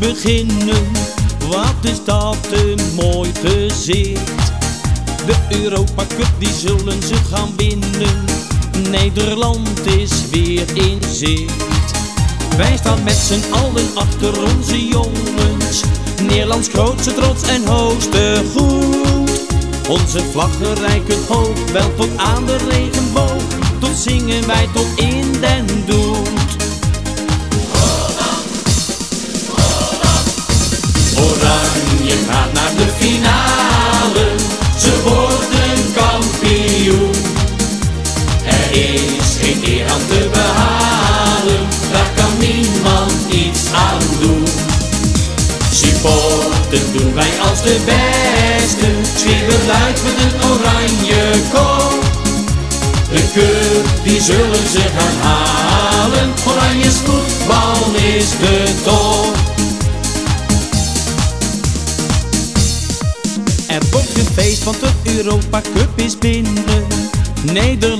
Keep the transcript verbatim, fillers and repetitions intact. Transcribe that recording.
beginnen. Wat is dat een mooi gezicht. De Europa Cup die zullen ze gaan winnen. Nederland is weer in zicht. Wij staan met z'n allen achter onze jongens. Nederlands grootste trots en hoogste goed. Onze vlaggen reiken hoog, wel tot aan de regenboog. Tot zingen wij tot in den doet. Oranje gaat naar de finale, ze worden kampioen. Er is geen eer aan te behalen, daar kan niemand iets aan doen. Supporten doen wij als de beste, schreeuwen luid met een oranje kop. De cup die zullen ze gaan halen, Oranjes voetbal is de top. Er wordt gefeest, want de Europa Cup is binnen. Nederland